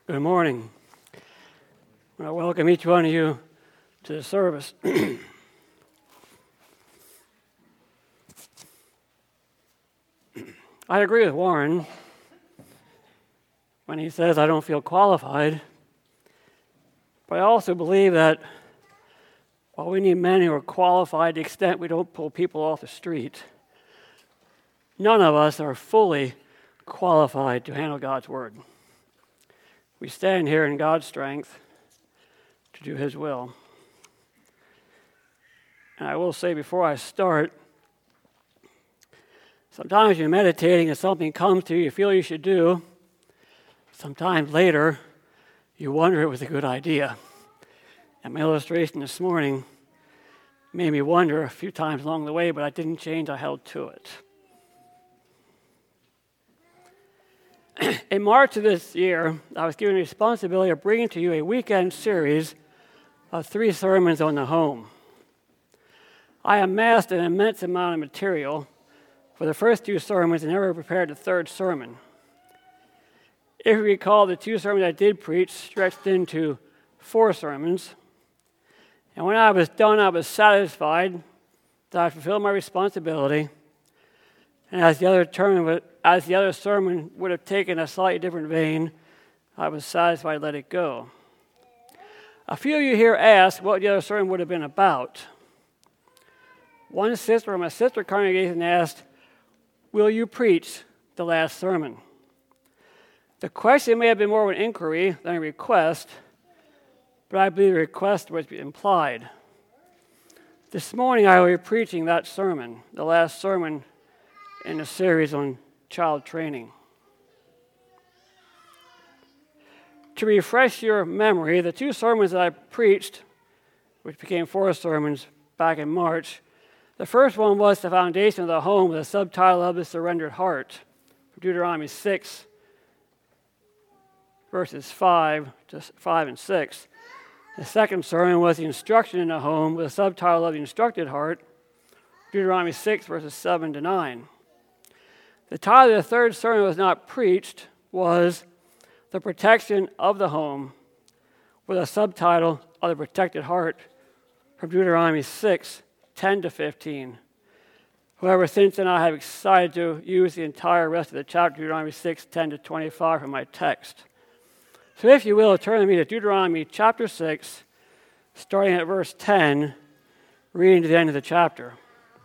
Good morning. I welcome each one of you to the service. I agree with Warren when he says I don't feel qualified, but I also believe that while we need men who are qualified to the extent we don't pull people off the street, none of us are fully qualified to handle God's word. We stand here in God's strength to do His will. And I will say before I start, sometimes you're meditating and something comes to you, you feel you should do. Sometimes later, you wonder it was a good idea. And my illustration this morning made me wonder a few times along the way, but I didn't change, I held to it. In March of this year, I was given the responsibility of bringing to you a weekend series of 3 sermons on the home. I amassed an immense amount of material for the first 2 sermons and never prepared the 3rd sermon. If you recall, the 2 sermons I did preach stretched into 4 sermons. And when I was done, I was satisfied that I fulfilled my responsibility. And as the other sermon would have taken a slightly different vein, I was satisfied to let it go. A few of you here asked what the other sermon would have been about. One sister from a sister congregation asked, "Will you preach the last sermon?" The question may have been more of an inquiry than a request, but I believe the request was implied. This morning I will be preaching that sermon, the last sermon in a series on child training. To refresh your memory, the 2 sermons that I preached, which became 4 sermons back in March, the first one was the foundation of the home with a subtitle of The Surrendered Heart, from Deuteronomy 6, verses 5 and 6. The second sermon was the instruction in the home with a subtitle of The Instructed Heart, Deuteronomy 6, verses 7 to 9. The title of the 3rd sermon was not preached, was The Protection of the Home, with a subtitle of The Protected Heart, from Deuteronomy 6, 10 to 15. However, since then I have decided to use the entire rest of the chapter, Deuteronomy 6, 10 to 25, for my text. So if you will, turn with me to Deuteronomy chapter 6, starting at verse 10, reading to the end of the chapter.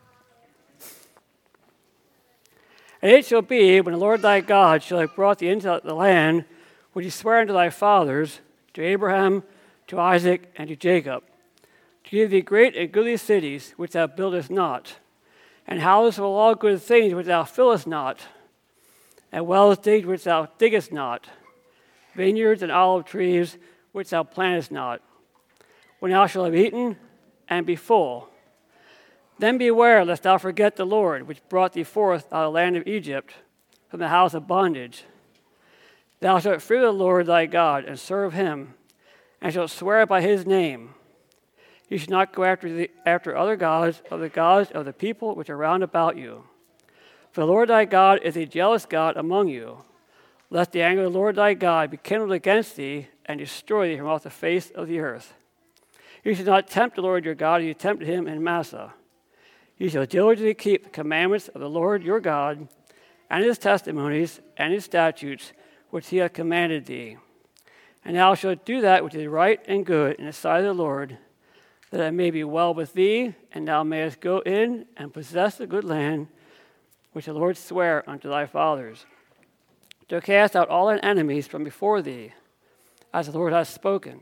"And it shall be, when the Lord thy God shall have brought thee into the land which he sware unto thy fathers, to Abraham, to Isaac, and to Jacob, to give thee great and goodly cities which thou buildest not, and houses full of all good things which thou fillest not, and wells digged which thou diggest not, vineyards and olive trees which thou plantest not, when thou shalt have eaten and be full. Then beware lest thou forget the Lord, which brought thee forth out of the land of Egypt, from the house of bondage. Thou shalt fear the Lord thy God, and serve him, and shalt swear by his name. You shall not go after other gods of the people which are round about you. For the Lord thy God is a jealous God among you, lest the anger of the Lord thy God be kindled against thee, and destroy thee from off the face of the earth. You shall not tempt the Lord your God as you tempted him in Massah. You shall diligently keep the commandments of the Lord your God, and his testimonies and his statutes, which he hath commanded thee. And thou shalt do that which is right and good in the sight of the Lord, that it may be well with thee, and thou mayest go in and possess the good land which the Lord sware unto thy fathers, to cast out all thine enemies from before thee, as the Lord hath spoken.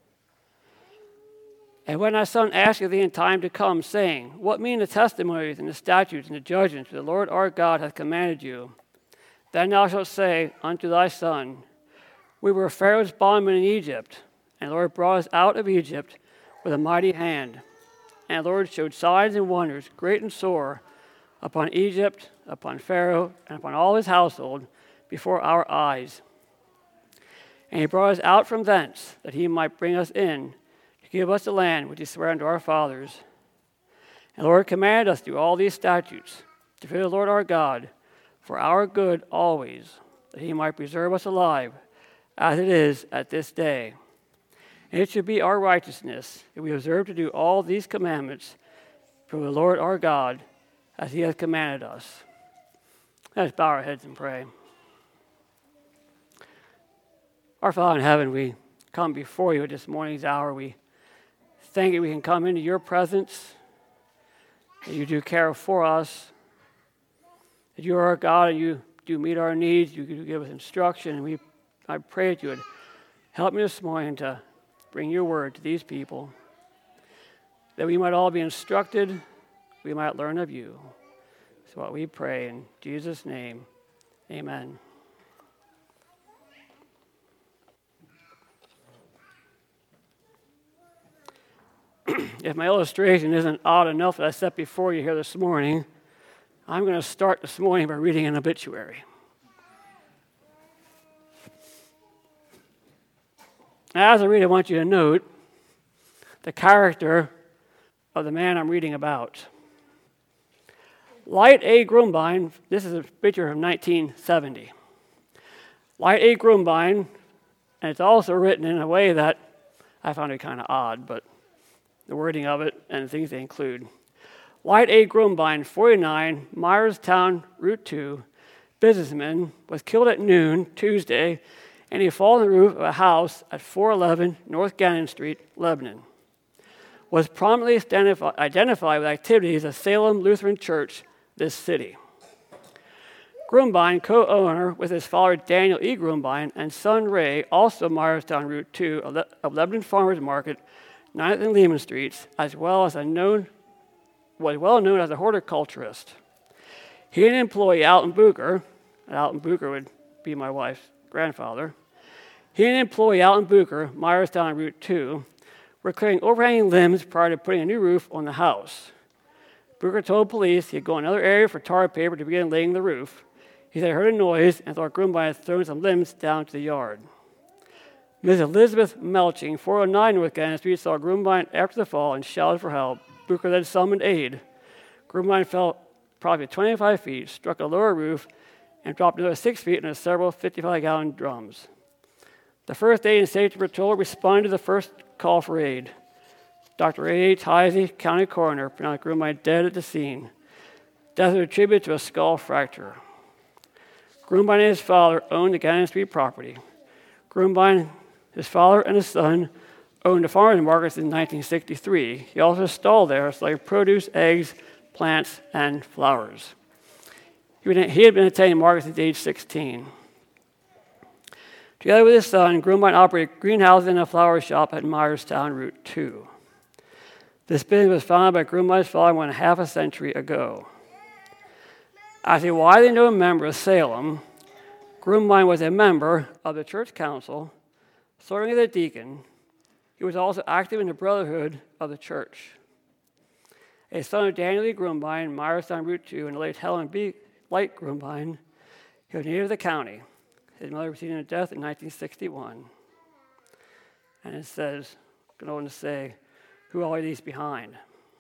And when thy son asketh thee in time to come, saying, What mean the testimonies and the statutes and the judgments which the Lord our God hath commanded you? Then thou shalt say unto thy son, We were Pharaoh's bondmen in Egypt, and the Lord brought us out of Egypt with a mighty hand. And the Lord showed signs and wonders, great and sore, upon Egypt, upon Pharaoh, and upon all his household, before our eyes. And he brought us out from thence, that he might bring us in, give us the land which he sware unto our fathers. And the Lord commanded us to do all these statutes, to fear the Lord our God, for our good always, that he might preserve us alive, as it is at this day. And it should be our righteousness if we observe to do all these commandments from the Lord our God as he has commanded us. Let's bow our heads and pray. Our Father in heaven, we come before you at this morning's hour. We thank you we can come into your presence, that you do care for us, that you are our God and you do meet our needs, you do give us instruction, and I pray that you would help me this morning to bring your word to these people, that we might all be instructed, we might learn of you. That's what we pray in Jesus' name. Amen. If my illustration isn't odd enough that I set before you here this morning, I'm going to start this morning by reading an obituary. As I read, I want you to note the character of the man I'm reading about. Light A. Grumbine, this is a picture from 1970. Light A. Grumbine, and it's also written in a way that I found it kind of odd, but the wording of it and the things they include. Light A. Grumbine, 49, Myerstown, Route 2, businessman, was killed at noon Tuesday, and he fell on the roof of a house at 411 North Gannon Street, Lebanon. Was prominently identified with activities of Salem Lutheran Church, this city. Grumbine, co-owner with his father Daniel E. Grumbine and son Ray, also Myerstown Route 2 of Lebanon Farmers Market, 9th and Lehman Streets, as well as was well known as a horticulturist. He and employee Alton Bucher, and Alton Bucher would be my wife's grandfather, he and employee Alton Bucher, Myerstown Route 2, were clearing overhanging limbs prior to putting a new roof on the house. Bucher told police he had gone to another area for tar paper to begin laying the roof. He said he heard a noise and thought Grumbine had thrown some limbs down to the yard. Ms. Elizabeth Melching, 409 North Gannon Street, saw Grumbine after the fall and shouted for help. Bucher then summoned aid. Grumbine fell probably 25 feet, struck a lower roof, and dropped another 6 feet into several 55-gallon drums. The first aid and safety patrol responded to the first call for aid. Dr. A. Heisey, county coroner, pronounced Grumbine dead at the scene. Death was attributed to a skull fracture. Grumbine and his father owned the Gannon Street property. Grumbine, his father, and his son owned a farmer's market in 1963. He also stalled there selling produce, eggs, plants, and flowers. He had been attending markets since age 16. Together with his son, Grumbine operated greenhouses and a flower shop at Myerstown Route 2. This business was founded by Grumbine's father more than half a century ago. As a widely known member of Salem, Grumbine was a member of the church council, serving as a deacon. He was also active in the brotherhood of the church. A son of Daniel E. Grumbine, Myerstown Route 2, and the late Helen B. Light Grumbine, he was native of the county. His mother received a death in 1961. And it says, going on to say, who all are these behind?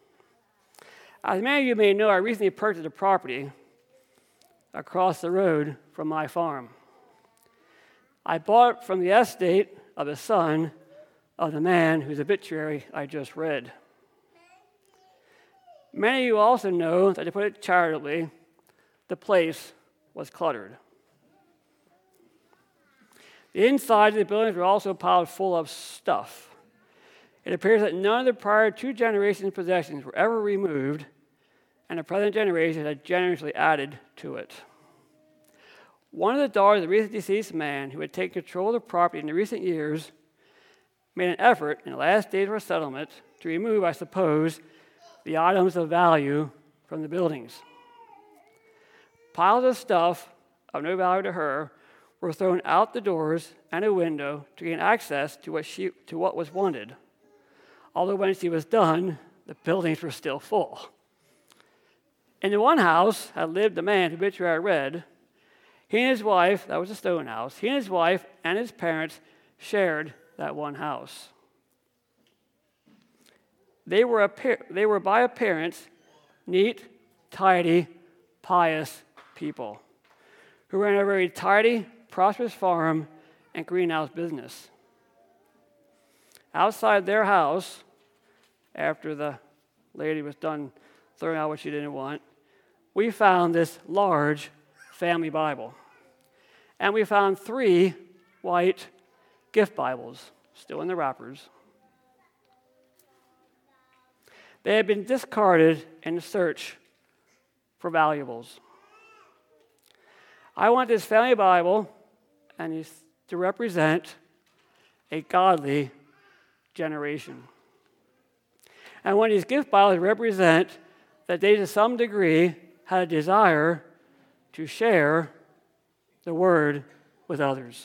As many of you may know, I recently purchased a property across the road from my farm. I bought it from the estate of the son of the man whose obituary I just read. Many of you also know that, to put it charitably, the place was cluttered. The insides of the buildings were also piled full of stuff. It appears that none of the prior two generations' possessions were ever removed, and the present generation had generously added to it. One of the daughters of the recent deceased man, who had taken control of the property in the recent years, made an effort in the last days of our settlement to remove, I suppose, the items of value from the buildings. Piles of stuff of no value to her were thrown out the doors and a window to gain access to what was wanted. Although when she was done, the buildings were still full. In the one house had lived the man whose obituary I read. He and his wife, that was a stone house, he and his wife and his parents shared that one house. They were by appearance neat, tidy, pious people who ran a very tidy, prosperous farm and greenhouse business. Outside their house, after the lady was done throwing out what she didn't want, we found this large family Bible. And we found 3 white gift Bibles, still in the wrappers. They had been discarded in the search for valuables. I want this family Bible to represent a godly generation. And when these gift Bibles represent that they, to some degree, had a desire to share the Word with others.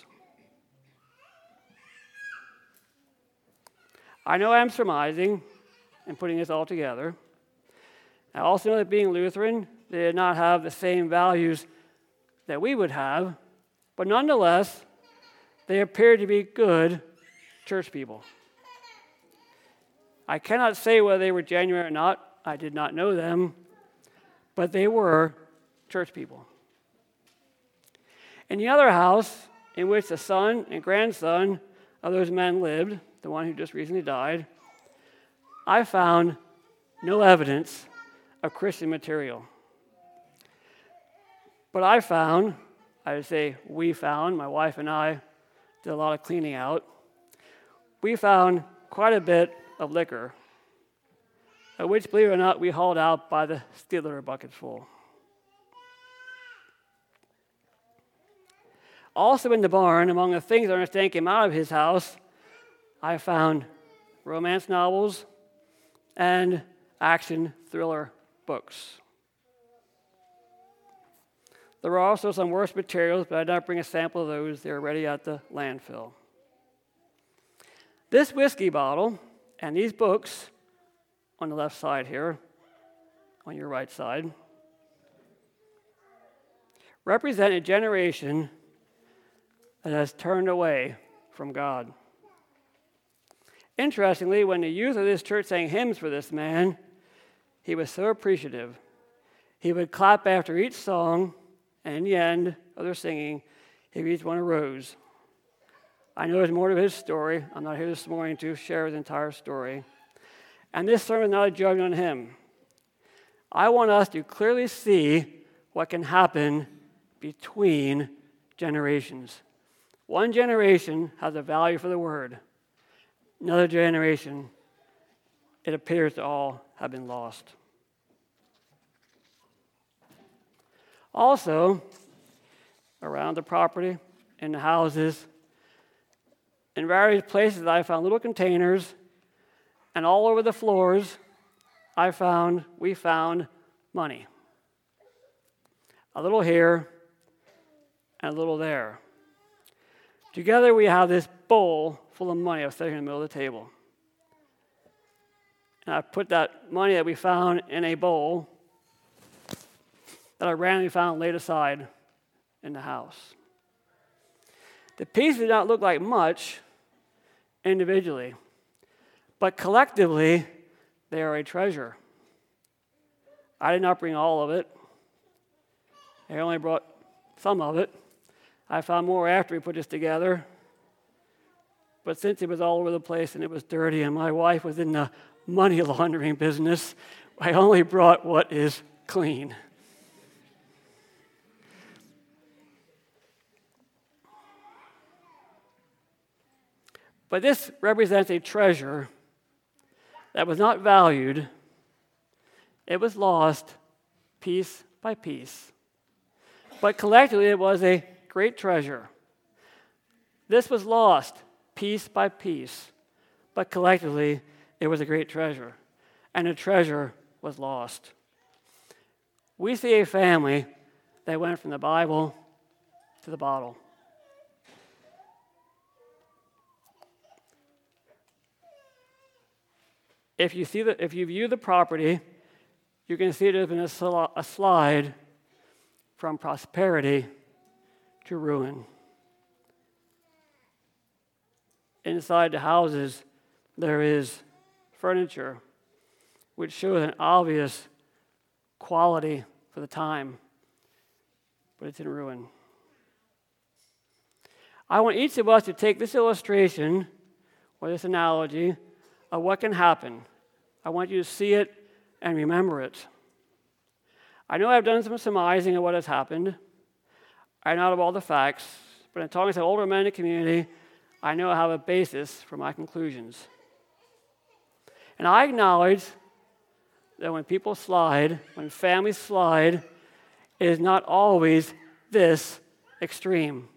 I know I'm surmising and putting this all together. I also know that being Lutheran, they did not have the same values that we would have, but nonetheless, they appeared to be good church people. I cannot say whether they were genuine or not. I did not know them, but they were church people. In the other house, in which the son and grandson of those men lived, the one who just recently died, I found no evidence of Christian material. But I would say we found, my wife and I did a lot of cleaning out, we found quite a bit of liquor, which, believe it or not, we hauled out by the steeler buckets full. Also in the barn, among the things I understand came out of his house, I found romance novels and action thriller books. There were also some worse materials, but I did not bring a sample of those. They were ready at the landfill. This whiskey bottle and these books on the left side here, on your right side, represent a generation that has turned away from God. Interestingly, when the youth of this church sang hymns for this man, he was so appreciative. He would clap after each song, and in the end of their singing, he would each one a rose. I know there's more to his story. I'm not here this morning to share his entire story. And this sermon is not a judgment on him. I want us to clearly see what can happen between generations. One generation has a value for the Word. Another generation, it appears to all have been lost. Also, around the property, in the houses, in various places, I found little containers, and all over the floors, we found money. A little here, and a little there. Together, we have this bowl full of money. I was sitting in the middle of the table. And I put that money that we found in a bowl that I randomly found laid aside in the house. The pieces did not look like much individually, but collectively, they are a treasure. I did not bring all of it. I only brought some of it. I found more after we put this together. But since it was all over the place and it was dirty and my wife was in the money laundering business, I only brought what is clean. But this represents a treasure that was not valued. It was lost piece by piece. But collectively, it was a great treasure. This was lost piece by piece, but collectively, it was a great treasure. And the treasure was lost. We see a family that went from the Bible to the bottle. If you view the property, you can see there's been a slide from prosperity to ruin. Inside the houses, there is furniture, which shows an obvious quality for the time, but it's in ruin. I want each of us to take this illustration or this analogy of what can happen. I want you to see it and remember it. I know I've done some surmising of what has happened. I know of all the facts, but in talking to older men in the community, I know I have a basis for my conclusions. And I acknowledge that when people slide, when families slide, it is not always this extreme.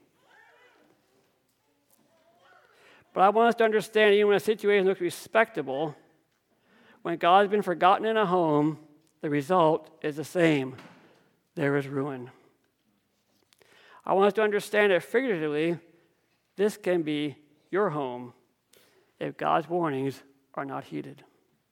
But I want us to understand, even when a situation looks respectable, when God has been forgotten in a home, the result is the same. There is ruin. I want us to understand that figuratively, this can be your home if God's warnings are not heeded.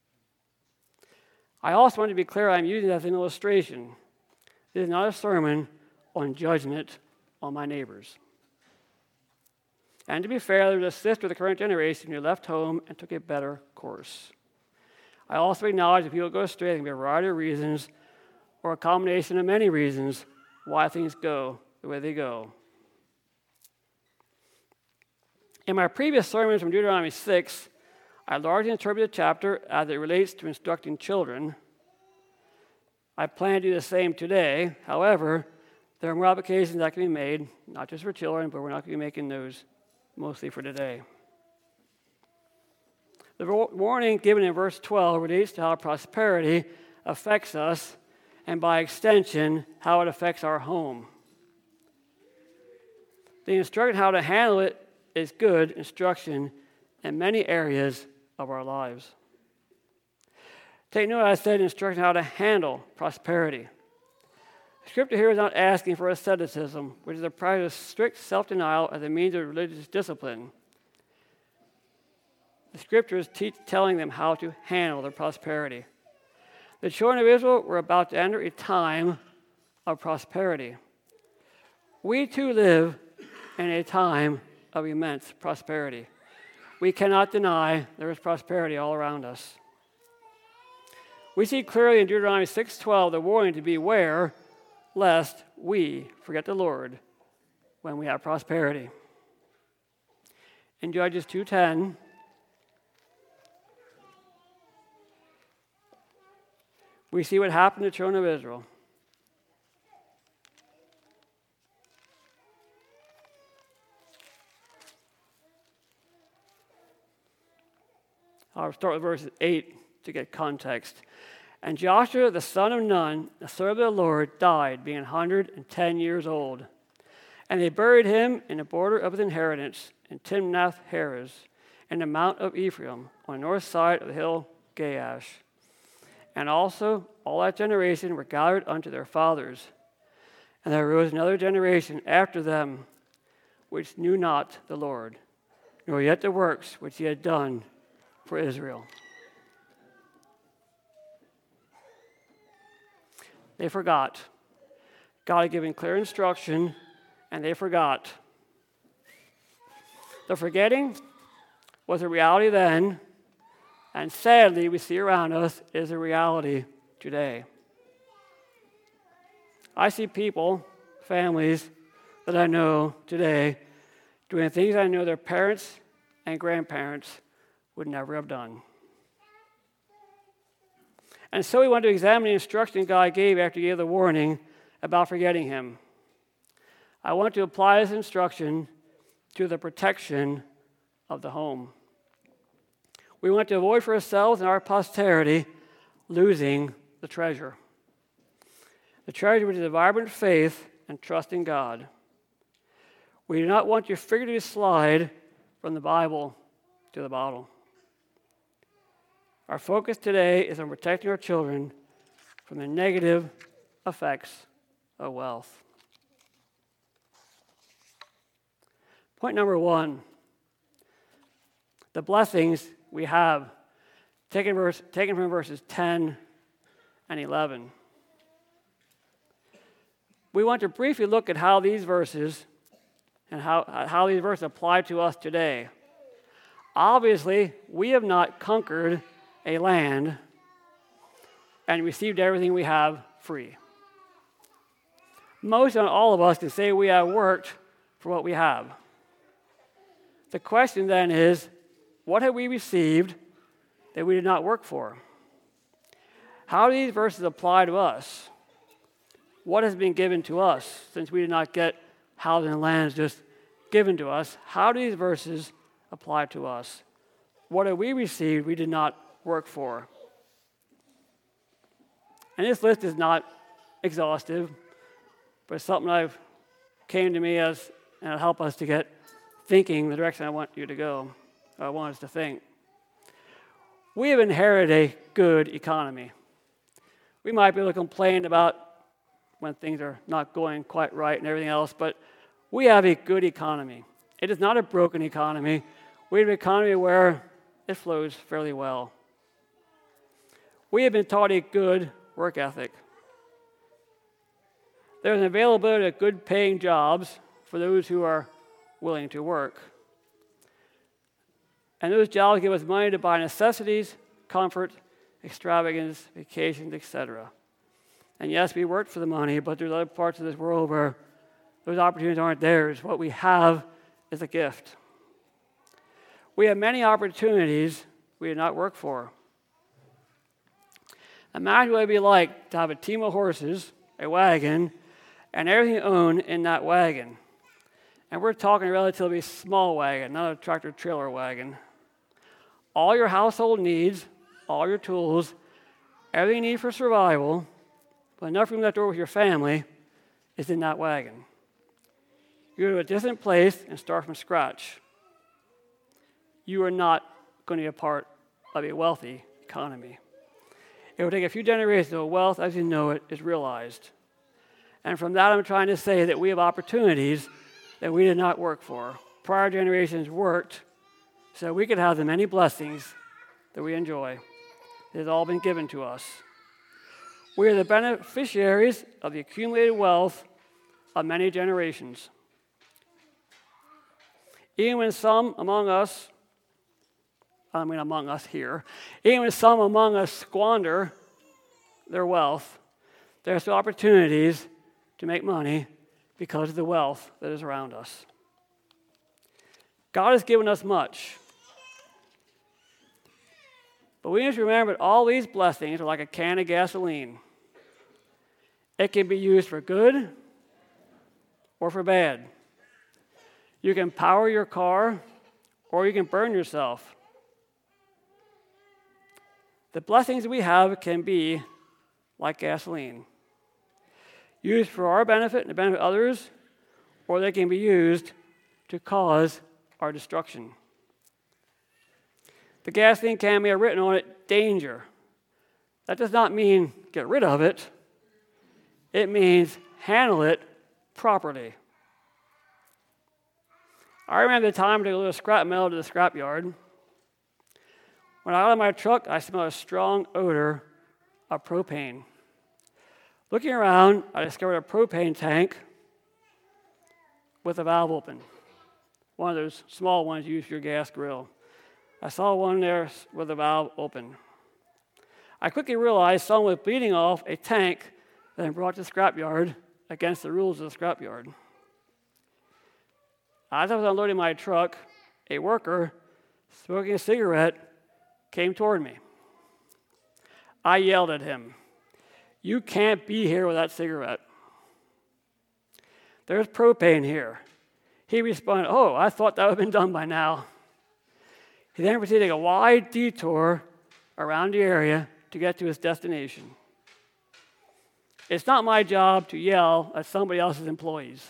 I also want to be clear, I'm using that as an illustration. This is not a sermon on judgment on my neighbors. And to be fair, there was a sister of the current generation who left home and took a better course. I also acknowledge that people go astray. There can be a variety of reasons, or a combination of many reasons, why things go the way they go. In my previous sermons from Deuteronomy 6, I largely interpreted the chapter as it relates to instructing children. I plan to do the same today. However, there are more applications that can be made, not just for children, but we're not going to be making those mostly for today. The warning given in verse 12 relates to how prosperity affects us, and by extension, how it affects our home. The instruction how to handle it is good instruction in many areas of our lives. Take note, I said instruction how to handle prosperity. The scripture here is not asking for asceticism, which is a practice of strict self-denial as a means of religious discipline. The scriptures telling them how to handle their prosperity. The children of Israel were about to enter a time of prosperity. We too live in a time of immense prosperity. We cannot deny there is prosperity all around us. We see clearly in Deuteronomy 6:12 the warning to beware lest we forget the Lord when we have prosperity. In Judges 2:10, we see what happened to the children of Israel. I'll start with verse 8 to get context. And Joshua, the son of Nun, the servant of the Lord, died, being 110 years old. And they buried him in the border of his inheritance in Timnath-Heres, in the mount of Ephraim, on the north side of the hill Gaash. And also all that generation were gathered unto their fathers. And there arose another generation after them, which knew not the Lord, nor yet the works which he had done for Israel. They forgot. God had given clear instruction, and they forgot. The forgetting was a reality then, and sadly, we see around us is a reality today. I see people, families that I know today, doing things I know their parents and grandparents would never have done. And so we want to examine the instruction God gave after he gave the warning about forgetting him. I want to apply this instruction to the protection of the home. We want to avoid for ourselves and our posterity losing the treasure. The treasure which is a vibrant faith and trust in God. We do not want to figuratively slide from the Bible to the bottle. Our focus today is on protecting our children from the negative effects of wealth. Point number 1, the blessings we have, taken from verses 10 and 11. We want to briefly look at how these verses and how these verses apply to us today. Obviously, we have not conquered a land and received everything we have free. Most and all of us can say we have worked for what we have. The question then is, what have we received that we did not work for? How do these verses apply to us? What has been given to us since we did not get houses and lands just given to us? How do these verses apply to us? What have we received we did not work for? And this list is not exhaustive, but it's something I've came to me as, and it'll help us to get thinking the direction I want you to go, I want us to think. We have inherited a good economy. We might be able to complain about when things are not going quite right and everything else, but we have a good economy. It is not a broken economy. We have an economy where it flows fairly well. We have been taught a good work ethic. There's an availability of good paying jobs for those who are willing to work. And those jobs give us money to buy necessities, comfort, extravagance, vacations, etc. And yes, we work for the money, but there's other parts of this world where those opportunities aren't theirs. What we have is a gift. We have many opportunities we did not work for. Imagine what it would be like to have a team of horses, a wagon, and everything owned in that wagon. And we're talking a relatively small wagon, not a tractor-trailer wagon. All your household needs, all your tools, everything you need for survival, but enough room left over with your family, is in that wagon. You go to a distant place and start from scratch. You are not going to be a part of a wealthy economy. It will take a few generations until wealth as you know it is realized. And from that, I'm trying to say that we have opportunities that we did not work for. Prior generations worked so we could have the many blessings that we enjoy. It has all been given to us. We are the beneficiaries of the accumulated wealth of many generations. Even when some among us here, even when some among us squander their wealth, there are still opportunities to make money because of the wealth that is around us. God has given us much. But we need to remember that all these blessings are like a can of gasoline. It can be used for good or for bad. You can power your car or you can burn yourself. The blessings we have can be like gasoline, used for our benefit and the benefit of others, or they can be used to cause our destruction. The gasoline can be written on it, danger. That does not mean get rid of it. It means handle it properly. I remember the time to go to scrap metal to the scrapyard. When I got out of my truck, I smelled a strong odor of propane. Looking around, I discovered a propane tank with a valve open. One of those small ones used for your gas grill. I saw one there with a valve open. I quickly realized someone was bleeding off a tank that had been brought to the scrapyard against the rules of the scrapyard. As I was unloading my truck, a worker smoking a cigarette came toward me. I yelled at him, "You can't be here with that cigarette. There's propane here." He responded, "Oh, I thought that would have been done by now." He then proceeded to take a wide detour around the area to get to his destination. It's not my job to yell at somebody else's employees.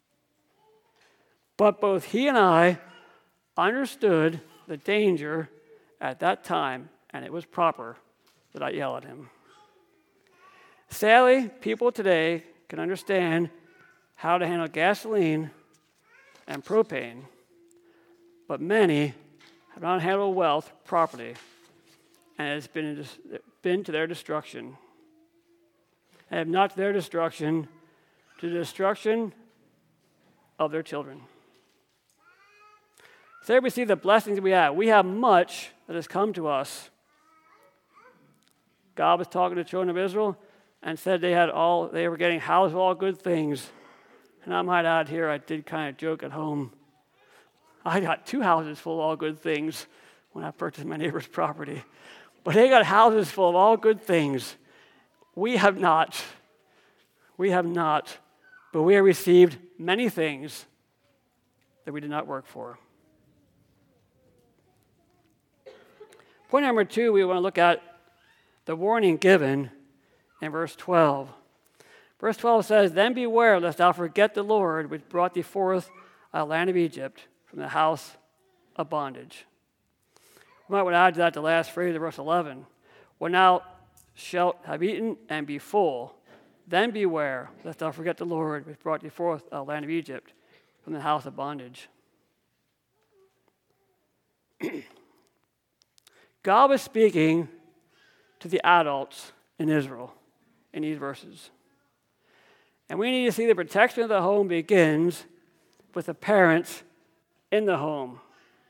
But both he and I understood the danger at that time, and it was proper that I yell at him. Sadly, people today can understand how to handle gasoline and propane, but many have not handled wealth properly, and it's been to their destruction. And if not to their destruction, to the destruction of their children. So there we see the blessings we have. We have much that has come to us. God was talking to the children of Israel and said they were getting houses of all good things. And I might add here, I did kind of joke at home. I got 2 houses full of all good things when I purchased my neighbor's property. But they got houses full of all good things. We have not. We have not. But we have received many things that we did not work for. Point number 2, we want to look at the warning given in verse 12. Verse 12 says, "Then beware lest thou forget the Lord, which brought thee forth out of the land of Egypt from the house of bondage." We might want to add to that the last phrase of verse 11. "When thou shalt have eaten and be full, then beware lest thou forget the Lord, which brought thee forth out of the land of Egypt from the house of bondage." God was speaking to the adults in Israel in these verses. And we need to see the protection of the home begins with the parents in the home.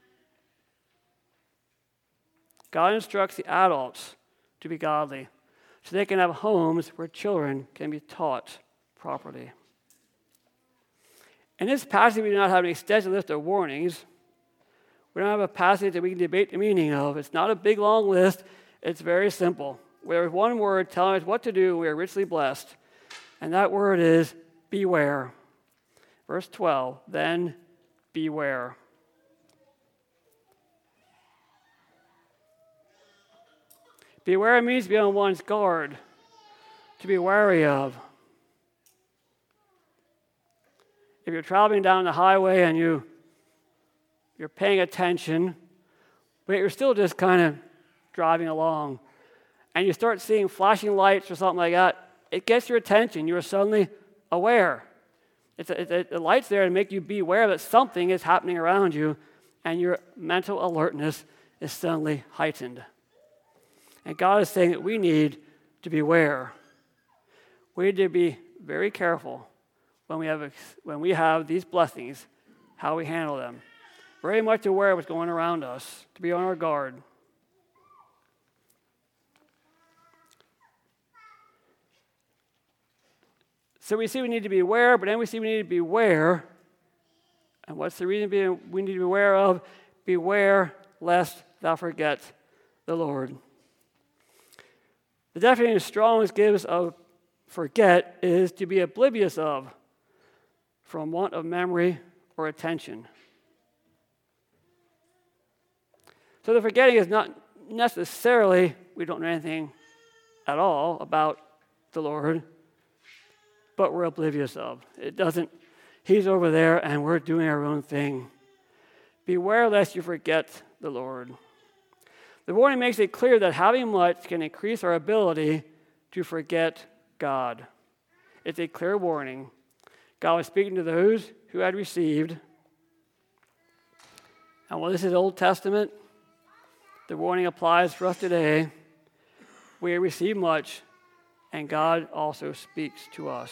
God instructs the adults to be godly so they can have homes where children can be taught properly. In this passage, we do not have an extensive list of warnings. We don't have a passage that we can debate the meaning of. It's not a big, long list. It's very simple. There's one word telling us what to do, and we are richly blessed. And that word is beware. Verse 12, "Then beware." Beware means to be on one's guard, to be wary of. If you're traveling down the highway and you're paying attention, but you're still just kind of driving along, and you start seeing flashing lights or something like that, it gets your attention. You're suddenly aware. The light's there to make you be aware that something is happening around you, and your mental alertness is suddenly heightened. And God is saying that we need to beware. We need to be very careful when we have these blessings, how we handle them. Very much aware of what's going around us, to be on our guard. So we see we need to be aware, but then we see we need to beware. And what's the reason we need to be aware of? Beware lest thou forget the Lord. The definition Strong's gives of forget is to be oblivious of, from want of memory or attention. So the forgetting is not necessarily we don't know anything at all about the Lord, but we're oblivious of. It doesn't, he's over there and we're doing our own thing. Beware lest you forget the Lord. The warning makes it clear that having much can increase our ability to forget God. It's a clear warning. God was speaking to those who had received. And while this is Old Testament, the warning applies for us today. We receive much, and God also speaks to us.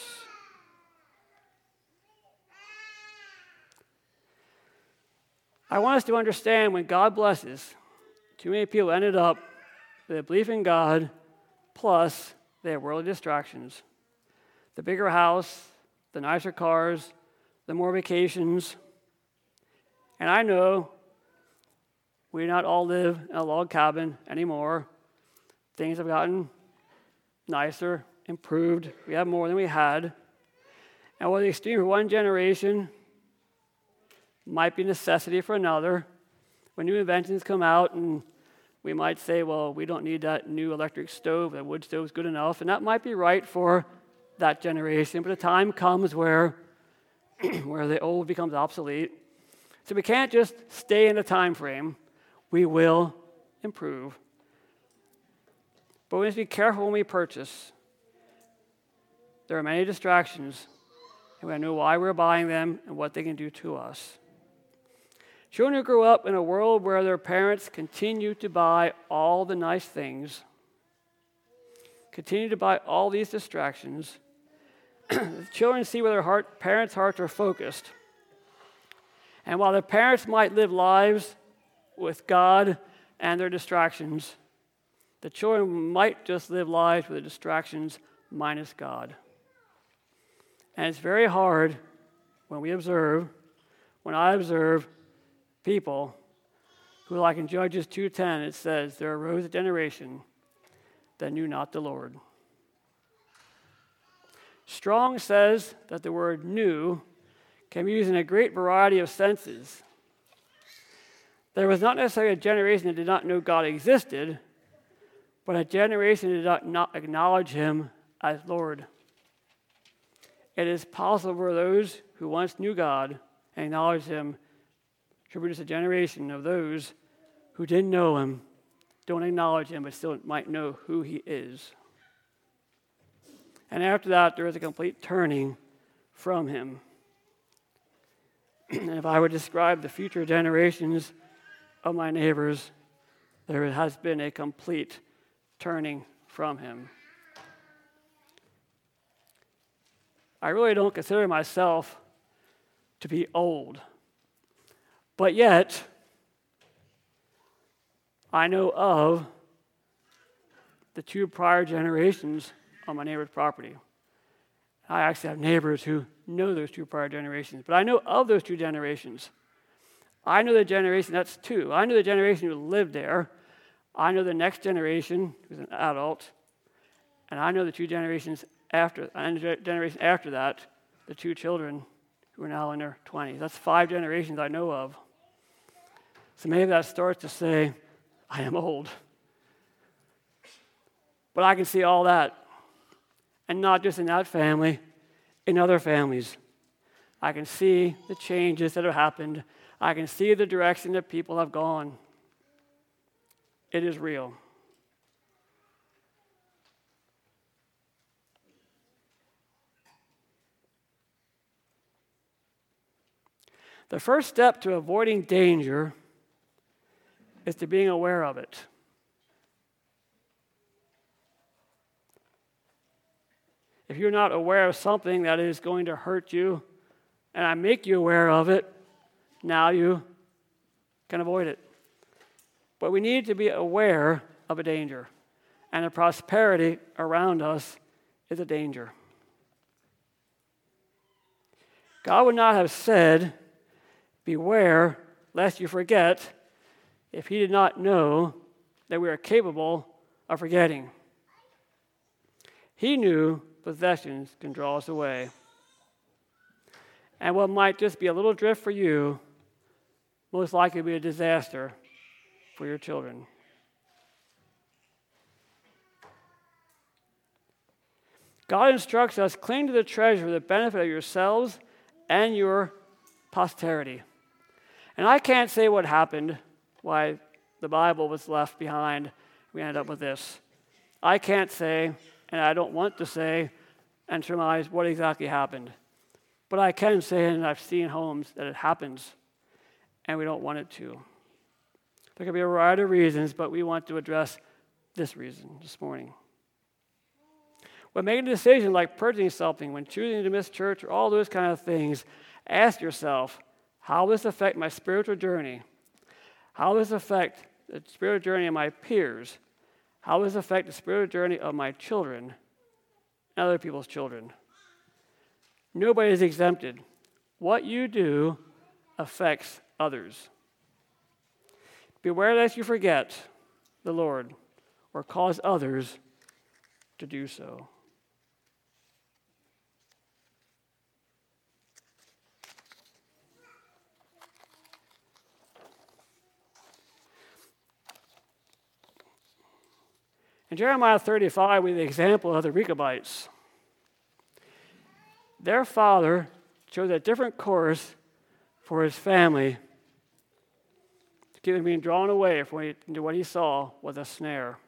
I want us to understand when God blesses, too many people ended up with a belief in God, plus they have worldly distractions. The bigger house, the nicer cars, the more vacations. And I know we not all live in a log cabin anymore. Things have gotten nicer, improved. We have more than we had. And while the extreme for one generation might be necessity for another, when new inventions come out and we might say, well, we don't need that new electric stove, that wood stove is good enough, and that might be right for that generation, but a time comes where the old becomes obsolete. So we can't just stay in a time frame. We will improve. But we must be careful when we purchase. There are many distractions, and we gotta know why we're buying them and what they can do to us. Children who grow up in a world where their parents continue to buy all the nice things, continue to buy all these distractions, the children see where their parents' hearts are focused. And while their parents might live lives with God and their distractions, the children might just live lives with the distractions minus God. And it's very hard when I observe people who, like in Judges 2:10, it says, there arose a generation that knew not the Lord. Strong says that the word knew can be used in a great variety of senses. There was not necessarily a generation that did not know God existed, but a generation that did not acknowledge him as Lord. It is possible for those who once knew God and acknowledged him to produce a generation of those who didn't know him, don't acknowledge him, but still might know who he is. And after that, there is a complete turning from him. And if I would describe the future generations of my neighbors, there has been a complete turning from him. I really don't consider myself to be old, but yet I know of the two prior generations on my neighbor's property. I actually have neighbors who know those two prior generations, but I know of those two generations. I know the generation, that's two. I know the generation who lived there. I know the next generation, who's an adult, and I know the two generations after, and the generation after that, the two children who are now in their 20s. That's 5 generations I know of. So maybe that starts to say, I am old. But I can see all that. And not just in that family, in other families. I can see the changes that have happened. I can see the direction that people have gone. It is real. The first step to avoiding danger is to being aware of it. If you're not aware of something that is going to hurt you, and I make you aware of it, now you can avoid it. But we need to be aware of a danger, and the prosperity around us is a danger. God would not have said, beware lest you forget, if he did not know that we are capable of forgetting. He knew possessions can draw us away. And what might just be a little drift for you, most likely be a disaster for your children. God instructs us, cling to the treasure for the benefit of yourselves and your posterity. And I can't say what happened, why the Bible was left behind. We ended up with this. I can't say, and I don't want to say and surmise what exactly happened. But I can say, and I've seen homes, that it happens, and we don't want it to. There could be a variety of reasons, but we want to address this reason this morning. When making a decision like purchasing something, when choosing to miss church, or all those kind of things, ask yourself, how will this affect my spiritual journey? How will this affect the spiritual journey of my peers? How will this affect the spiritual journey of my children and other people's children? Nobody is exempted. What you do affects others. Beware lest you forget the Lord or cause others to do so. In Jeremiah 35, we have the example of the Rechabites. Their father chose a different course for his family to keep them being drawn away into what he saw was a snare.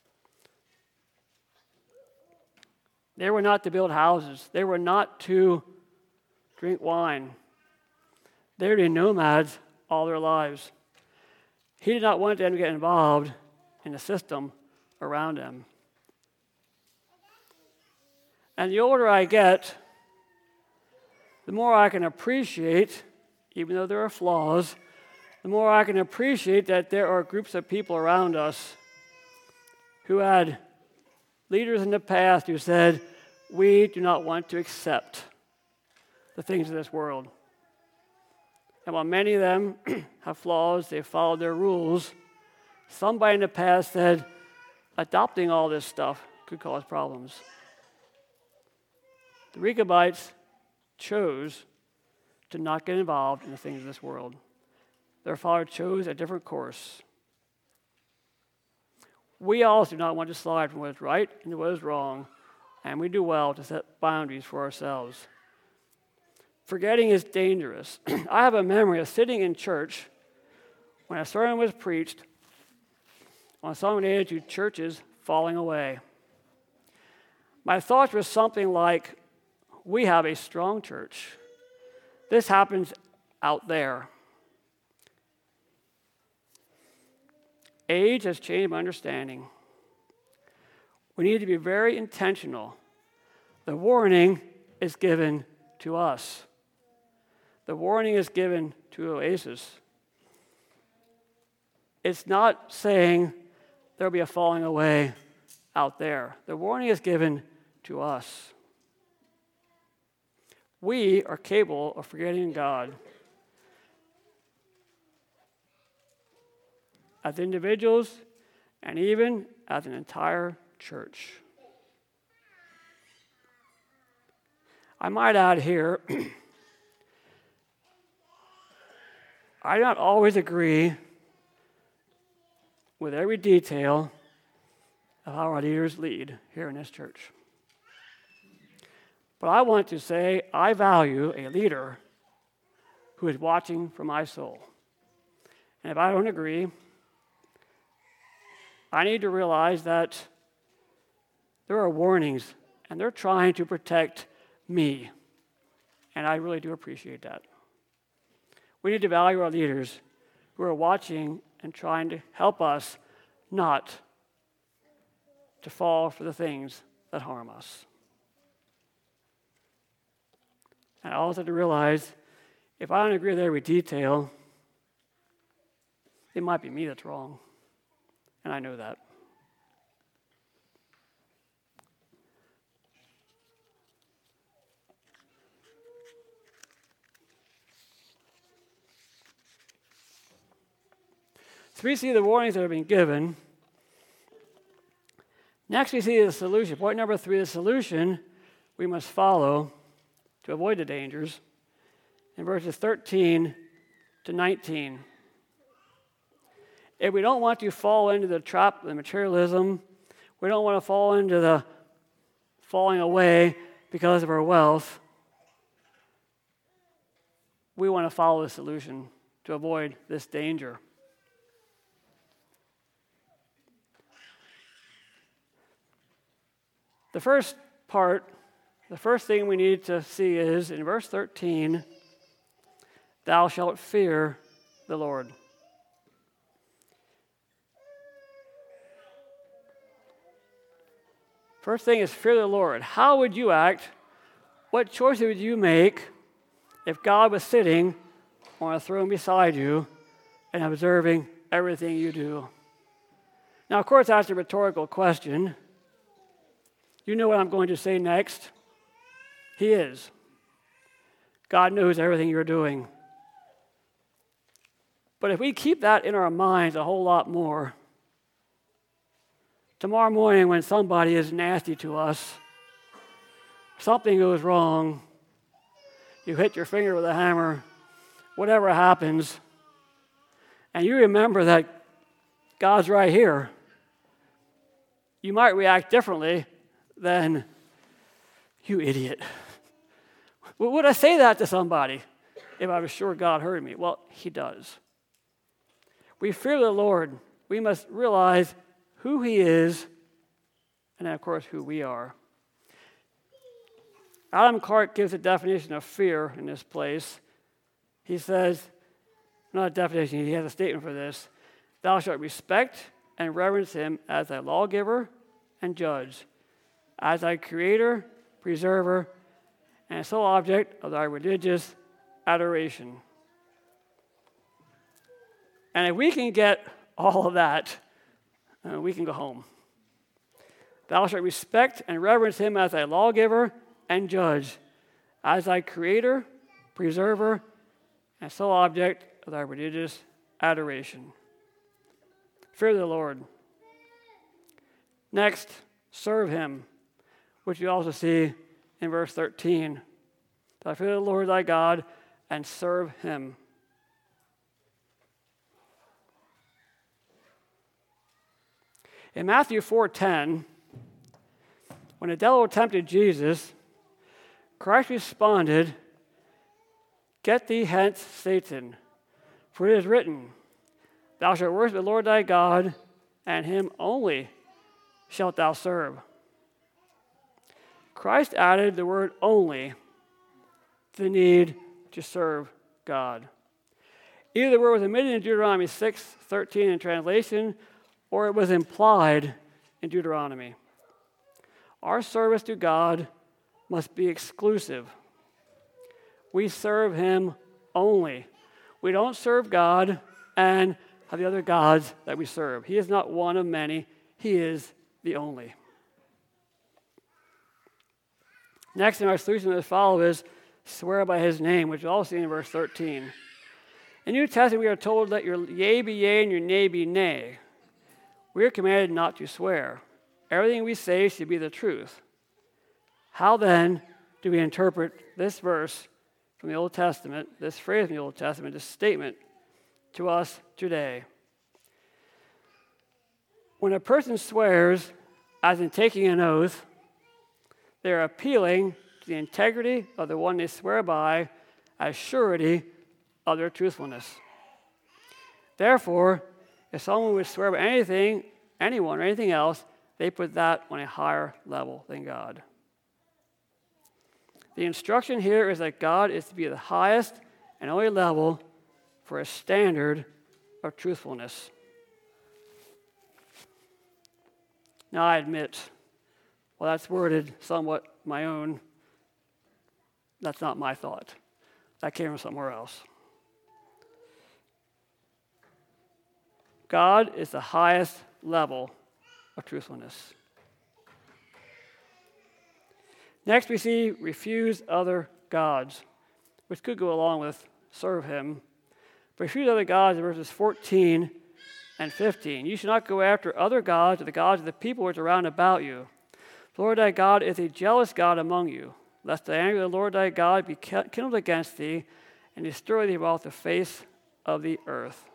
They were not to build houses. They were not to drink wine. They were to be nomads all their lives. He did not want them to get involved in the system around them. And the older I get, the more I can appreciate, even though there are flaws, the more I can appreciate that there are groups of people around us who had leaders in the past who said, we do not want to accept the things of this world. And while many of them have flaws, they followed their rules. Somebody in the past said adopting all this stuff could cause problems. The Rechabites chose to not get involved in the things of this world. Their father chose a different course. We also do not want to slide from what is right into what is wrong, and we do well to set boundaries for ourselves. Forgetting is dangerous. I have a memory of sitting in church when a sermon was preached on something related to churches falling away. My thoughts were something like, we have a strong church. This happens out there. Age has changed my understanding. We need to be very intentional. The warning is given to us. The warning is given to Oasis. It's not saying there'll be a falling away out there. The warning is given to us. We are capable of forgetting God. As individuals, and even as an entire church. I might add here, I don't always agree with every detail of how our leaders lead here in this church. But I want to say I value a leader who is watching for my soul. And if I don't agree, I need to realize that there are warnings, and they're trying to protect me. And I really do appreciate that. We need to value our leaders who are watching and trying to help us not to fall for the things that harm us. And I also have to realize, if I don't agree with every detail, it might be me that's wrong. And I know that. So we see the warnings that have been given. Next, we see the solution. Point number 3, the solution we must follow to avoid the dangers in verses 13 to 19. If we don't want to fall into the trap of the materialism, we don't want to fall into the falling away because of our wealth, we want to follow the solution to avoid this danger. The first thing we need to see is in verse 13, thou shalt fear the Lord. First thing is fear the Lord. How would you act? What choices would you make if God was sitting on a throne beside you and observing everything you do? Now, of course, that's a rhetorical question. You know what I'm going to say next. He is. God knows everything you're doing. But if we keep that in our minds a whole lot more, tomorrow morning when somebody is nasty to us, something goes wrong, you hit your finger with a hammer, whatever happens, and you remember that God's right here, you might react differently than, you idiot. Would I say that to somebody if I was sure God heard me? Well, he does. We fear the Lord. We must realize who he is, and then, of course, who we are. Adam Clark gives a definition of fear in this place. He says, not a definition, he has a statement for this. Thou shalt respect and reverence him as thy lawgiver and judge, as thy creator, preserver, and sole object of thy religious adoration. And if we can get all of that, we can go home. Thou shalt respect and reverence him as thy lawgiver and judge, as thy creator, preserver, and sole object of thy religious adoration. Fear the Lord. Next, serve him, which you also see in verse 13. Thou fear the Lord thy God and serve him. In Matthew 4:10, when the devil tempted Jesus, Christ responded, "Get thee hence, Satan, for it is written, Thou shalt worship the Lord thy God, and him only shalt thou serve." Christ added the word only to the need to serve God. Either the word was omitted in Deuteronomy 6:13 in translation, or it was implied in Deuteronomy. Our service to God must be exclusive. We serve him only. We don't serve God and have the other gods that we serve. He is not one of many. He is the only. Next in our solution to this follow is swear by his name, which is also in verse 13. In the New Testament, we are told that your yea be yea and your nay be nay. We are commanded not to swear. Everything we say should be the truth. How then do we interpret this verse from the Old Testament, this phrase from the Old Testament, this statement to us today? When a person swears, as in taking an oath, they are appealing to the integrity of the one they swear by as surety of their truthfulness. Therefore, if someone would swear by anything, anyone, or anything else, they put that on a higher level than God. The instruction here is that God is to be the highest and only level for a standard of truthfulness. Now, I admit, well, that's worded somewhat my own. That's not my thought. That came from somewhere else. God is the highest level of truthfulness. Next, we see refuse other gods, which could go along with serve him. But refuse other gods in verses 14 and 15. You should not go after other gods or the gods of the people which are round about you. The Lord thy God is a jealous God among you, lest the anger of the Lord thy God be kindled against thee and destroy thee off the face of the earth.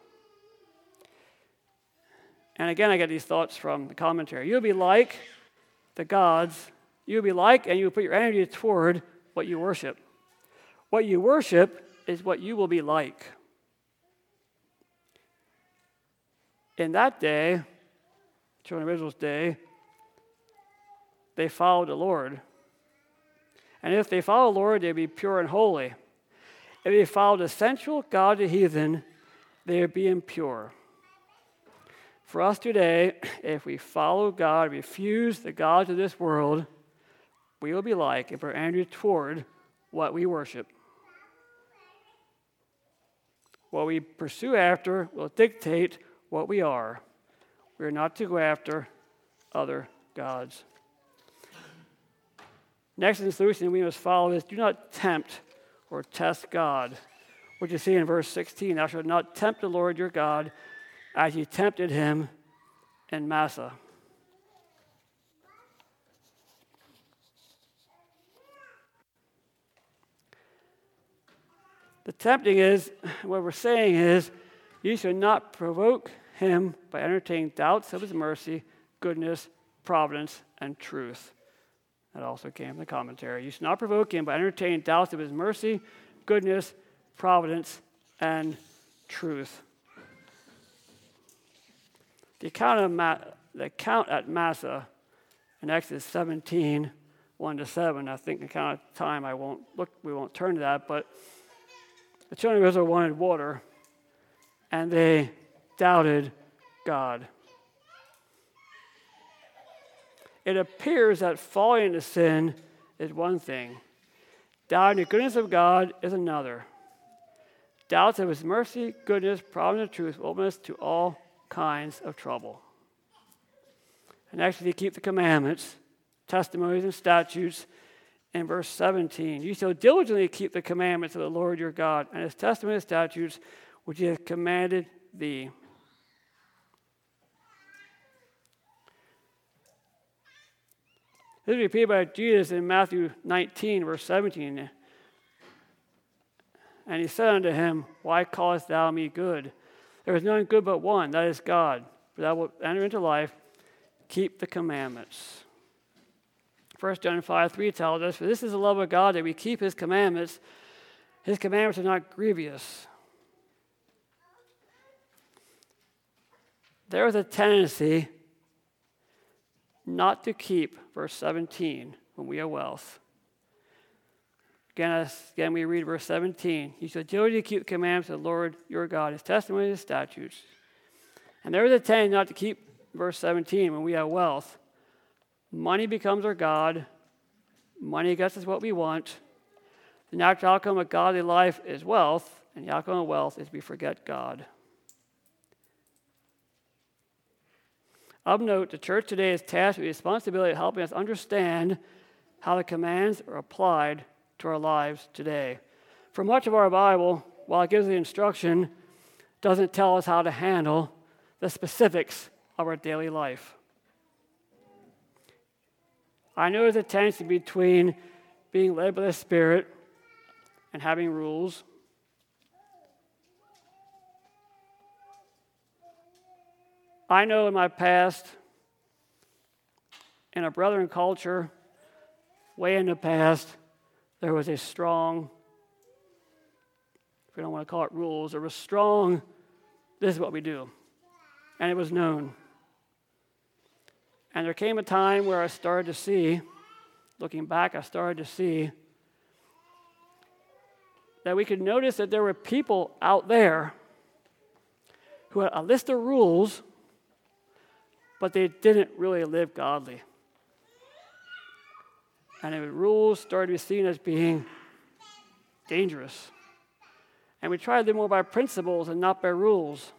And again, I get these thoughts from the commentary. You'll be like the gods. You'll be like, and you'll put your energy toward what you worship. What you worship is what you will be like. In that day, children of Israel's day, they followed the Lord. And if they followed the Lord, they'd be pure and holy. If they followed the sensual god of the heathen, they would be impure. For us today, if we follow God, refuse the gods of this world, we will be like if we're anchored toward what we worship. What we pursue after will dictate what we are. We are not to go after other gods. Next in the solution we must follow is do not tempt or test God, which you see in verse 16. Thou shalt not tempt the Lord your God as ye tempted him in Massah. The tempting is, what we're saying is, you should not provoke him by entertaining doubts of his mercy, goodness, providence, and truth. That also came from the commentary. You should not provoke him by entertaining doubts of his mercy, goodness, providence, and truth. The account at Massah in Exodus 17, 1-7, I think the account of time we won't turn to that, but the children of Israel wanted water, and they doubted God. It appears that falling into sin is one thing. Doubting the goodness of God is another. Doubts of his mercy, goodness, providence, and truth will open us to all kinds of trouble. And actually, if you keep the commandments, testimonies, and statutes, in verse 17. You shall diligently keep the commandments of the Lord your God and his testimonies and statutes which he has commanded thee. This is repeated by Jesus in Matthew 19, verse 17. And he said unto him, Why callest thou me good? There is none good but one, that is God. For thou wilt enter into life, keep the commandments. 1 John 5:3 tells us, For this is the love of God, that we keep his commandments. His commandments are not grievous. There is a tendency not to keep verse 17 when we have wealth. Again, we read verse 17. You shall diligently keep the commandments of the Lord your God, his testimonies and statutes. And there is a tendency not to keep verse 17 when we have wealth. Money becomes our God. Money gets us what we want. The natural outcome of godly life is wealth, and the outcome of wealth is we forget God. Of note, the church today is tasked with the responsibility of helping us understand how the commands are applied to our lives today. For much of our Bible, while it gives the instruction, it doesn't tell us how to handle the specifics of our daily life. I know there's a tendency between being led by the Spirit and having rules. I know in my past, in a brethren culture, way in the past, there was a strong, if we don't want to call it rules, there was strong, this is what we do. And it was known. And there came a time where I started to see, looking back, I started to see that we could notice that there were people out there who had a list of rules, but they didn't really live godly. And the rules started to be seen as being dangerous. And we tried to live more by principles and not by rules.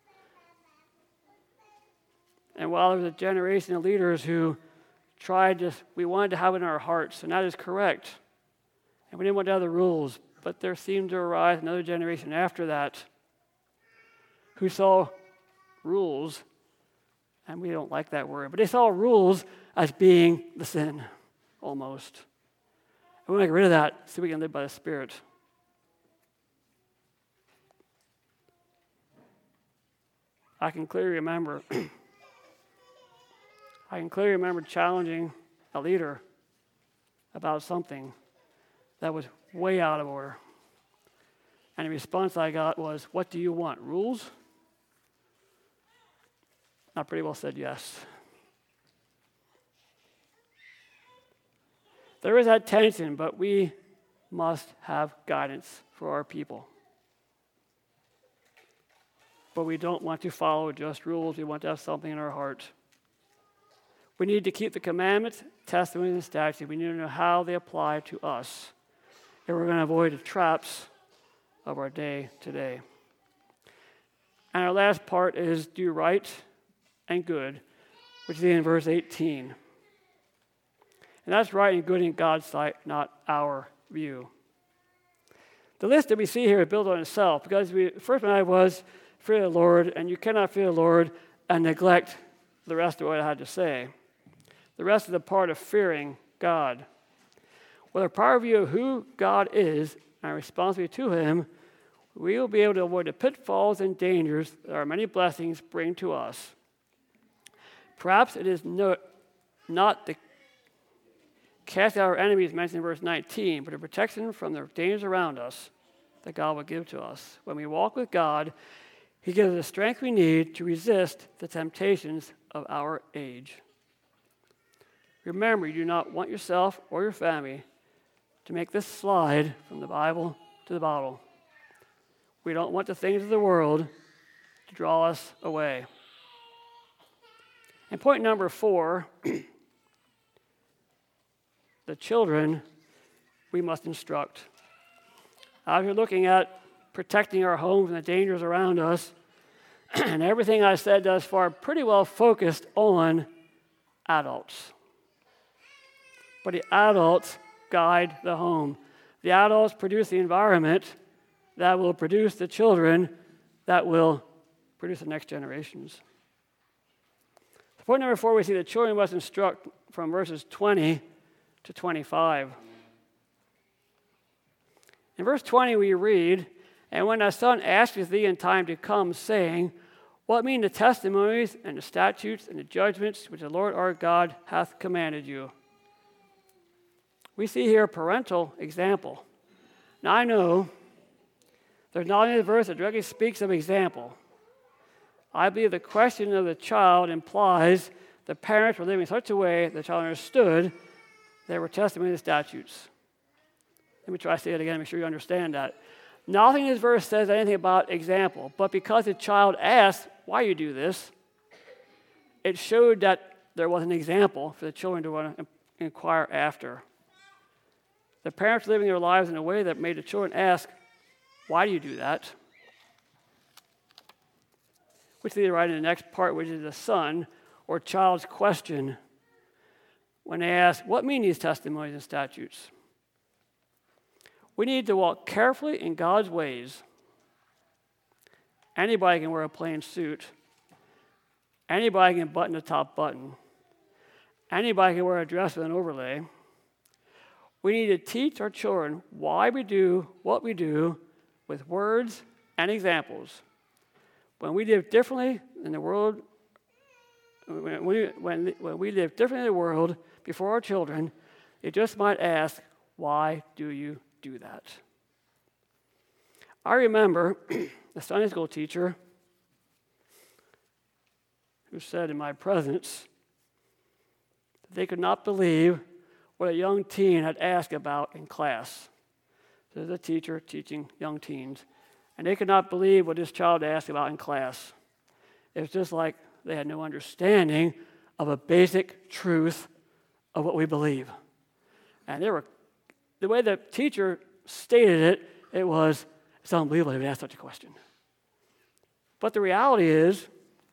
And while there was a generation of leaders who we wanted to have it in our hearts, and that is correct. And we didn't want to have the rules, but there seemed to arise another generation after that who saw rules, and we don't like that word, but they saw rules as being the sin, almost. And we want to get rid of that so we can live by the Spirit. I can clearly remember challenging a leader about something that was way out of order. And the response I got was, what do you want, rules? I pretty well said yes. There is that tension, but we must have guidance for our people. But we don't want to follow just rules. We want to have something in our heart. We need to keep the commandments, testimonies, and statutes. We need to know how they apply to us if we're going to avoid the traps of our day today. And our last part is do right and good, which is in verse 18. And that's right and good in God's sight, not our view. The list that we see here is built on itself, because the first one was fear the Lord, and you cannot fear the Lord and neglect the rest of what I had to say. The rest is the part of fearing God. With a prior view of who God is and our responsibility to him, we will be able to avoid the pitfalls and dangers that our many blessings bring to us. Perhaps it is not the cast out our enemies mentioned in verse 19, but a protection from the dangers around us that God will give to us. When we walk with God, he gives us the strength we need to resist the temptations of our age. Remember, you do not want yourself or your family to make this slide from the Bible to the bottle. We don't want the things of the world to draw us away. And point number 4, the children we must instruct. As we're looking at protecting our homes and the dangers around us, and everything I said thus far pretty well focused on adults. But the adults guide the home. The adults produce the environment that will produce the children that will produce the next generations. Point number 4, we see the children must instruct from verses 20 to 25. In verse 20 we read, "And when thy son asketh thee in time to come, saying, What mean the testimonies and the statutes and the judgments which the Lord our God hath commanded you?" We see here a parental example. Now I know there's not any verse that directly speaks of example. I believe the question of the child implies the parents were living in such a way that the child understood there were testimonies and statutes. Let me try to say it again, make sure you understand that. Nothing in this verse says anything about example, but because the child asked, "Why you do this?" it showed that there was an example for the children to want to inquire after. The parents living their lives in a way that made the children ask, "Why do you do that?" Which leads right in the next part, which is the son or child's question when they ask, "What mean these testimonies and statutes?" We need to walk carefully in God's ways. Anybody can wear a plain suit. Anybody can button the top button. Anybody can wear a dress with an overlay. We need to teach our children why we do what we do with words and examples. When we live differently in the world, when we live differently in the world before our children, they just might ask, "Why do you do that?" I remember a Sunday school teacher who said in my presence that they could not believe what a young teen had asked about in class. This is a teacher teaching young teens. And they could not believe what this child asked about in class. It was just like they had no understanding of a basic truth of what we believe. And the way the teacher stated it, it's unbelievable they would ask such a question. But the reality is,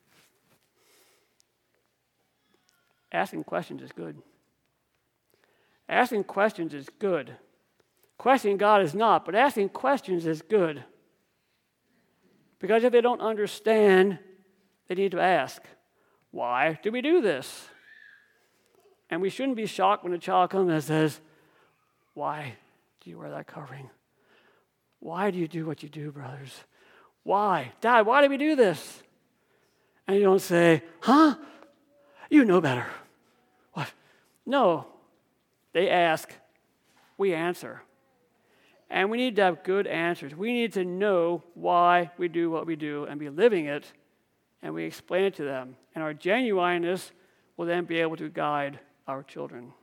asking questions is good. Asking questions is good. Questioning God is not, but asking questions is good. Because if they don't understand, they need to ask, "Why do we do this?" And we shouldn't be shocked when a child comes and says, "Why do you wear that covering? Why do you do what you do, brothers? Why? Dad, why do we do this?" And you don't say, "Huh? You know better." What? No. They ask, we answer. And we need to have good answers. We need to know why we do what we do and be living it, and we explain it to them. And our genuineness will then be able to guide our children.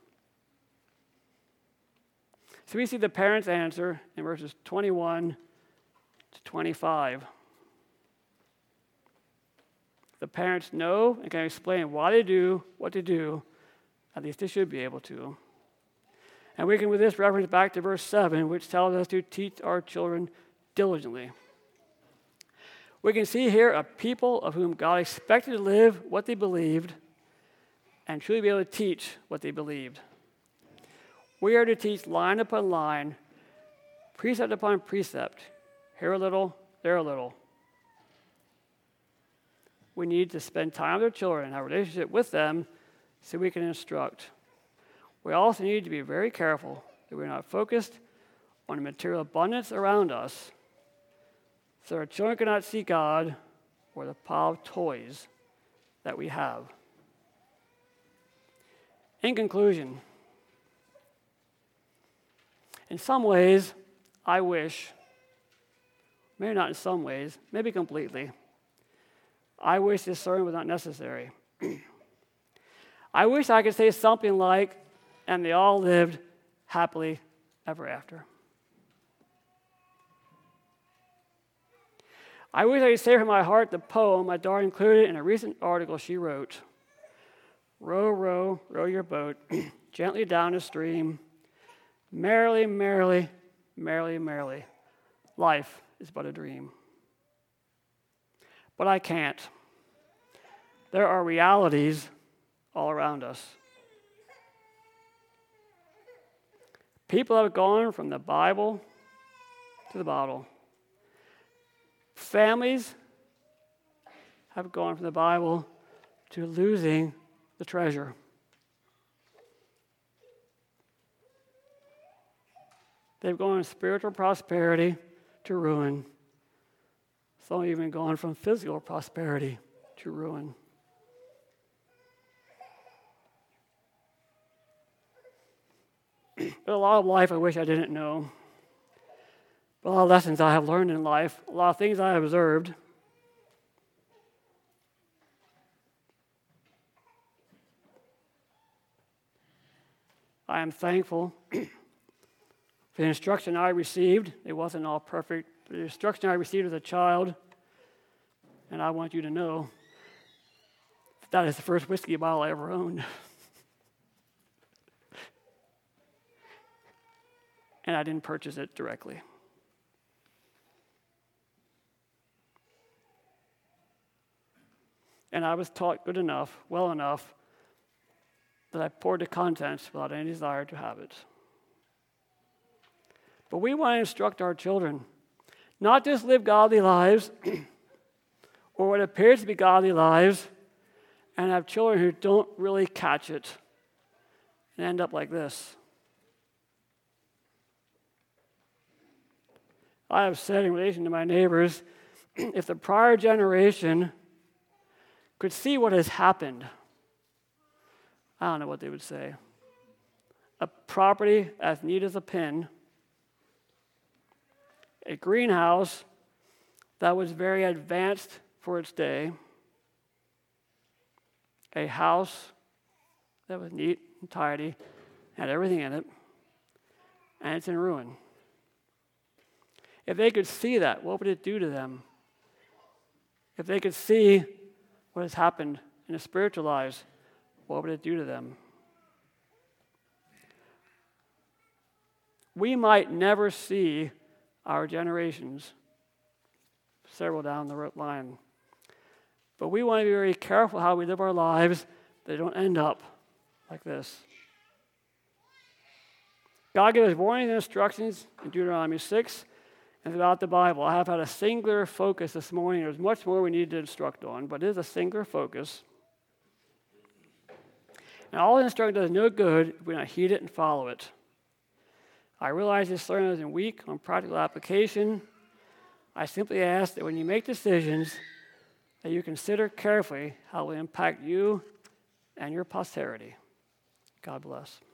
So we see the parents' answer in verses 21 to 25. The parents know and can explain why they do what they do. At least they should be able to. And we can, with this, reference back to verse 7, which tells us to teach our children diligently. We can see here a people of whom God expected to live what they believed and truly be able to teach what they believed. We are to teach line upon line, precept upon precept, here a little, there a little. We need to spend time with our children, have a relationship with them, so we can instruct. We also need to be very careful that we're not focused on the material abundance around us, so our children cannot see God or the pile of toys that we have. In conclusion, in some ways, I wish, maybe not in some ways, maybe completely, I wish this sermon was not necessary. I wish I could say something like, "And they all lived happily ever after." I wish I could say from my heart the poem my daughter included in a recent article she wrote. "Row, row, row your boat gently down the stream. Merrily, merrily, merrily, merrily. Life is but a dream." But I can't. There are realities all around us. People have gone from the Bible to the bottle. Families have gone from the Bible to losing the treasure. They've gone from spiritual prosperity to ruin. Some have even gone from physical prosperity to ruin. There's a lot of life I wish I didn't know. A lot of lessons I have learned in life, a lot of things I have observed. I am thankful for the instruction I received. It wasn't all perfect, but the instruction I received as a child, and I want you to know, that is the first whiskey bottle I ever owned. And I didn't purchase it directly. And I was taught good enough, well enough, that I poured the contents without any desire to have it. But we want to instruct our children, not just live godly lives, or what appears to be godly lives, and have children who don't really catch it and end up like this. I have said in relation to my neighbors, if the prior generation could see what has happened, I don't know what they would say. A property as neat as a pin, a greenhouse that was very advanced for its day, a house that was neat and tidy, had everything in it, and it's in ruin. If they could see that, what would it do to them? If they could see what has happened in their spiritual lives, what would it do to them? We might never see our generations, several down the line, but we want to be very careful how we live our lives, that they don't end up like this. God gave us warnings and instructions in Deuteronomy 6 and throughout the Bible. I have had a singular focus this morning. There's much more we need to instruct on, but it is a singular focus. And all the instruction does no good if we don't heed it and follow it. I realize this sermon is weak on practical application. I simply ask that when you make decisions, that you consider carefully how it will impact you and your posterity. God bless.